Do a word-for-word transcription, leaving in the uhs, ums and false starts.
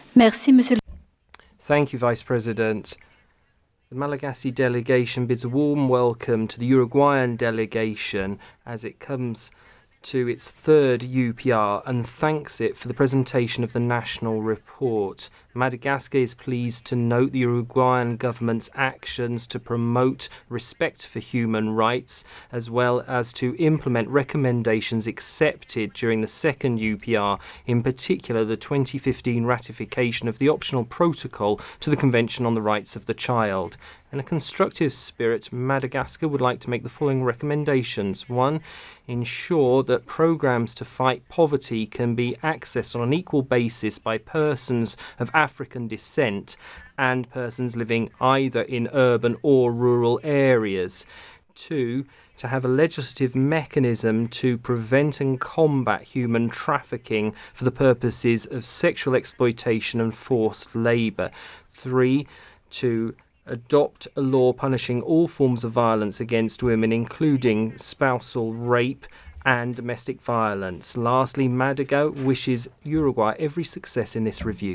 Merci, Monsieur. Thank you, Vice President. The Malagasy delegation bids a warm welcome to the Uruguayan delegation as it comes to its third U P R and thanks it for the presentation of the national report. Madagascar is pleased to note the Uruguayan government's actions to promote respect for human rights, as well as to implement recommendations accepted during the second U P R, in particular the twenty fifteen ratification of the optional protocol to the Convention on the Rights of the Child. In a constructive spirit, Madagascar would like to make the following recommendations. One, ensure that programs to fight poverty can be accessed on an equal basis by persons of African descent and persons living either in urban or rural areas. Two, to have a legislative mechanism to prevent and combat human trafficking for the purposes of sexual exploitation and forced labour. Three, to adopt a law punishing all forms of violence against women, including spousal rape and domestic violence. Lastly, Madagascar wishes Uruguay every success in this review.